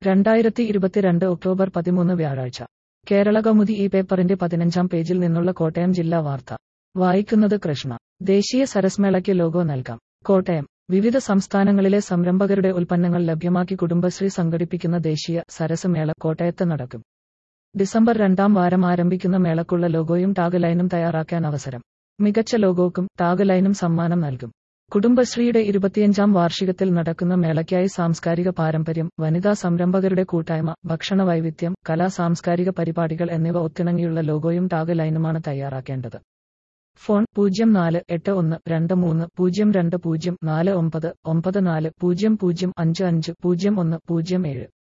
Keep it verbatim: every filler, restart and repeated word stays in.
രണ്ടായിരത്തി ഇരുപത്തിരണ്ട് ഒക്ടോബർ പതിമൂന്ന് വ്യാഴാഴ്ച കേരളകൗമുദി ഈ പേപ്പറിന്റെ പതിനഞ്ചാം പേജിൽ നിന്നുള്ള കോട്ടയം ജില്ലാ വാർത്ത വായിക്കുന്നത് കൃഷ്ണ. ദേശീയ സരസ്മേളയ്ക്ക് ലോഗോ നൽകാം. കോട്ടയം. വിവിധ സംസ്ഥാനങ്ങളിലെ സംരംഭകരുടെ ഉൽപ്പന്നങ്ങൾ ലഭ്യമാക്കി കുടുംബശ്രീ സംഘടിപ്പിക്കുന്ന ദേശീയ സരസ് മേള കോട്ടയത്ത് നടക്കും. ഡിസംബർ രണ്ടാം വാരം ആരംഭിക്കുന്ന മേളക്കുള്ള ലോഗോയും ടാഗ് ലൈനും തയ്യാറാക്കാൻ അവസരം. മികച്ച ലോഗോക്കും ടാഗ് ലൈനും സമ്മാനം നൽകും. കുടുംബശ്രീയുടെ ഇരുപത്തിയഞ്ചാം വാർഷികത്തിൽ നടക്കുന്ന മേളയ്ക്കായി സാംസ്കാരിക പാരമ്പര്യം, വനിതാ സംരംഭകരുടെ കൂട്ടായ്മ, ഭക്ഷണ വൈവിധ്യം, കലാ സാംസ്കാരിക പരിപാടികൾ എന്നിവ ഒത്തിണങ്ങിയുള്ള ലോഗോയും ടാഗ് ലൈനുമാണ് തയ്യാറാക്കേണ്ടത്. ഫോൺ പൂജ്യം നാല് എട്ട് ഒന്ന് രണ്ട് മൂന്ന് പൂജ്യം രണ്ട് പൂജ്യം നാല് ഒമ്പത് ഒമ്പത് നാല് പൂജ്യം പൂജ്യം അഞ്ച് അഞ്ച് പൂജ്യം ഒന്ന് പൂജ്യം ഏഴ്.